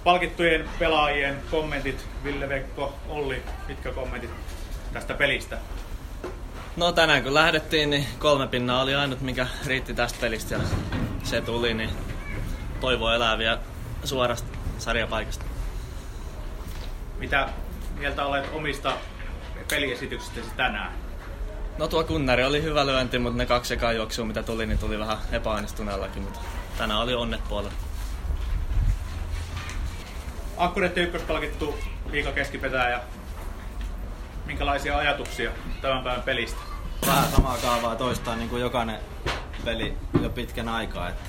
Palkittujen pelaajien kommentit, Ville, Vekko, Olli, mitkä kommentit tästä pelistä? No tänään kun lähdettiin, niin 3 pinnaa oli ainut, mikä riitti tästä pelistä ja se tuli, niin toivo elää vielä suorasta sarjapaikasta. Mitä mieltä olet omista peliesityksistäsi tänään? No tuo Kunnari oli hyvä lyönti, mutta ne 2 ekaa juoksua mitä tuli, niin tuli vähän epäonnistuneellakin, mutta tänään oli onnet puolella. Ankkureiden ykköspalkittu Liiga keskipetäjä. Minkälaisia ajatuksia tämän päivän pelistä? Vähän samaa kaavaa toistaan niin kuin jokainen peli jo pitkän aikaa. Että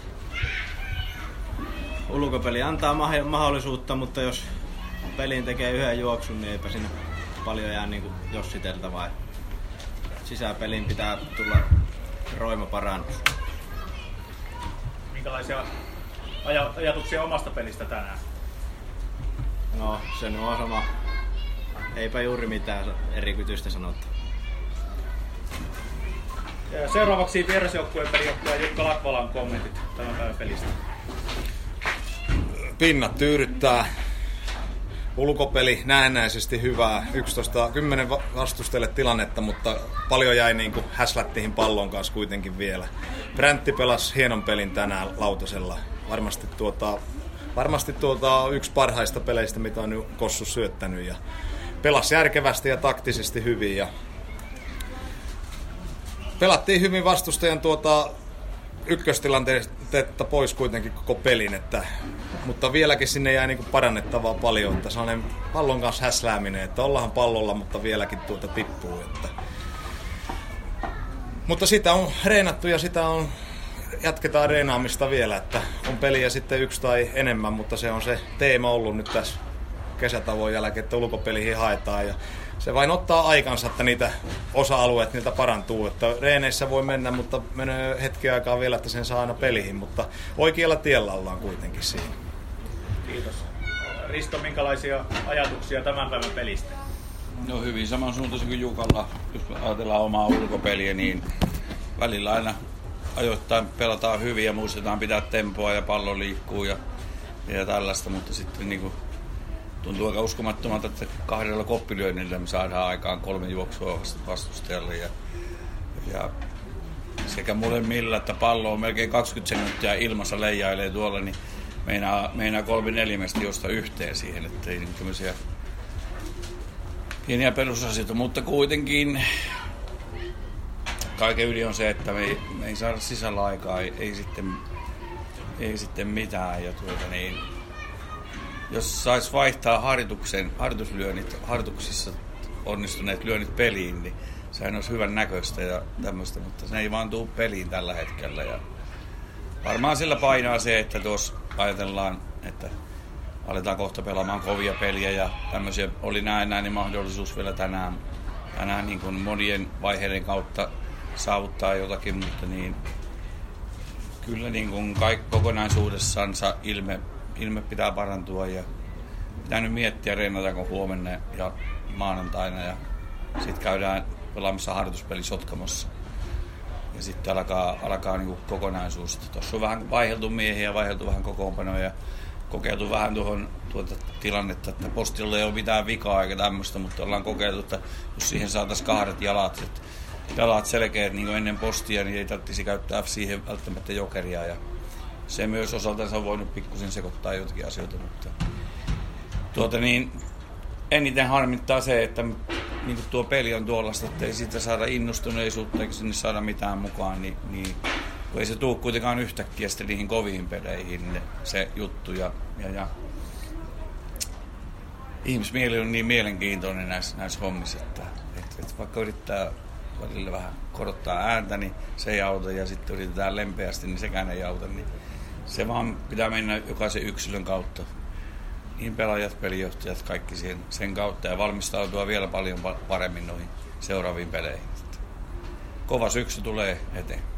ulkopeli antaa mahdollisuutta, mutta jos peliin tekee yhden juoksun, niin eipä sinne paljon jää niin kuin jossiteltavaa. Sisäpeliin pitää tulla roima parannus. Minkälaisia ajatuksia omasta pelistä tänään? No, se on sama. Eipä juuri mitään erityistä sanottu. Seuraavaksi vierasjoukkueen pelijohtaja Jukka Lakvalan kommentit tämän päivän pelistä. Pinnat tyydyttää. Ulkopeli näennäisesti hyvää. 10 vastustajille tilannetta, mutta paljon jäi niin kuin häslättiin pallon kanssa kuitenkin vielä. Bräntti pelasi hienon pelin tänään lautasella. Varmasti yksi parhaista peleistä, mitä on nyt Kossu syöttänyt. Ja pelasi järkevästi ja taktisesti hyvin. Ja pelattiin hyvin vastustajan ykköstilanteetta pois kuitenkin koko pelin. Mutta vieläkin sinne jäi niinku parannettavaa paljon. Että sellainen pallon kanssa häslääminen, että ollaan pallolla, mutta vieläkin tippuu. Mutta sitä on reenattu ja jatketaan reenaamista vielä, että on peliä sitten 1 tai enemmän, mutta se on se teema ollut nyt tässä kesätauon jälkeen, että ulkopeliin haetaan ja se vain ottaa aikansa, että niitä osa-alueet niiltä parantuu, että reeneissä voi mennä, mutta menee hetki aikaa vielä, että sen saa aina peliin, mutta oikealla tiellä ollaan kuitenkin siinä. Kiitos. Risto, minkälaisia ajatuksia tämän päivän pelistä? No hyvin samansuuntaisia kuin Jukalla, jos ajatellaan omaa ulkopeliä, niin välillä aina ajoittain pelataan hyvin ja muistetaan pitää tempoa ja pallo liikkuu ja tällaista, mutta sitten niin kuin tuntuu aika uskomattomalta, että 2 koppilyönnillä me saadaan aikaan 3 juoksua vastustajalle ja sekä molemmilla, että pallo on melkein 20 sekuntia ilmassa leijailee tuolla, niin meinaa 3-4 miestä josta yhteen siihen, ettei niin tämmöisiä pieniä perusasioita, mutta kuitenkin kaiken yli on se, että me ei saada sisällä aikaa, ei sitten mitään. Ja jos sais vaihtaa harjoituslyönnit, harjoituksissa onnistuneet lyönnit peliin, niin sehän olisi hyvän näköistä ja tämmöistä, mutta se ei vaan tule peliin tällä hetkellä. Ja varmaan sillä painaa se, että tuossa ajatellaan, että aletaan kohta pelaamaan kovia peliä ja tämmöisiä oli näin mahdollisuus vielä tänään niin kuin monien vaiheiden kautta saavuttaa jotakin, mutta niin kyllä niin kuin kokonaisuudessansa ilme pitää parantua ja pitää nyt miettiä reenataanko huomenna ja maanantaina ja sitten käydään pelaamassa harjoituspeli Sotkamossa ja sitten alkaa niin kuin kokonaisuus. Tuossa on vähän vaihdeltu miehiä ja vaihdeltu vähän kokoonpanoja ja kokeiltu vähän tuota tilannetta, että postilla ei ole mitään vikaa eikä tämmöistä, mutta ollaan kokeiltu, että jos siihen saataisiin 2 jalat selkeät niin kuin ennen postia, niin ei tarvitsisi käyttää siihen välttämättä jokeria. Ja se myös osaltansa on voinut pikkusen sekoittaa jotakin asioita, mutta eniten harmittaa se, että niin kuin tuo peli on tuollaista, että ei siitä saada innostuneisuutta eikä sinne saada mitään mukaan, niin kun ei se tule kuitenkaan yhtäkkiä sitten niihin koviin peleihin se juttu ja ihmismieli on niin mielenkiintoinen näissä hommissa, että vaikka yrittää välillä vähän korottaa ääntä, niin se ei auta ja sitten yritetään lempeästi, niin sekään ei auta, niin se vaan pitää mennä jokaisen yksilön kautta. Niin pelaajat, pelijohtajat, kaikki sen kautta ja valmistautua vielä paljon paremmin noihin seuraaviin peleihin. Kova syksy tulee eteen.